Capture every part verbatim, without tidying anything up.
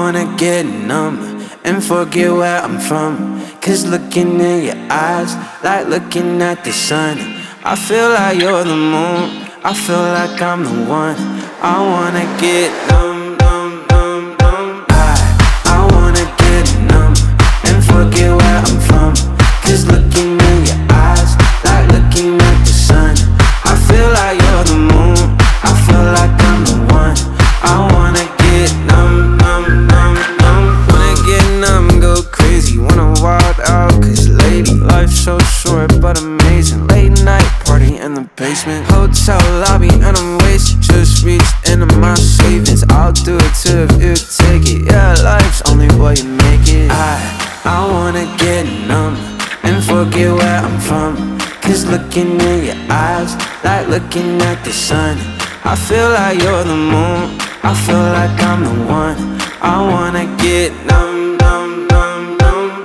wanna get numb and forget where I'm from. Cause looking in your eyes, like looking at the sun. I feel like you're the moon, I feel like I'm the one. I wanna get numb, numb, numb, numb. I, I wanna get numb and forget where I'm from. Cause looking in your eyes, like looking at the sun. I feel like you're the moon, I feel like I'm the one. I wanna get numb, numb, numb, numb. Wanna get numb, go crazy, wanna wild out. Cause lady, life's so short but amazing. Late night party in the basement, hotel lobby and I'm wasted. Just reached into my savings, I'll do it too if you take it. Yeah, life's only what you make it. I, I wanna get numb and forget where I'm from. Cause looking in your eyes, like looking at the sun. I feel like you're the moon, I feel like I'm the one. I wanna get numb, numb, numb, numb.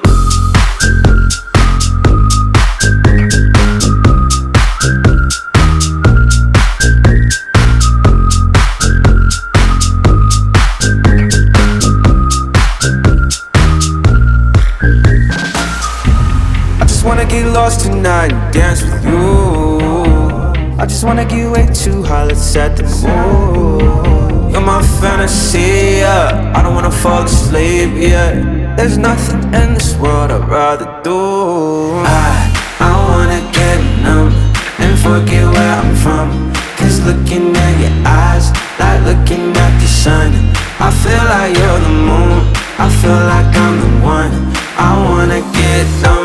I just wanna get lost tonight and dance with you. I just wanna get way too high, let's set the mood. You're my fantasy, yeah. I don't wanna fall asleep, yeah. There's nothing in this world I'd rather do. I, I wanna get numb and forget where I'm from. Cause looking at your eyes, like looking at the sun. I feel like you're the moon, I feel like I'm the one. I wanna get numb.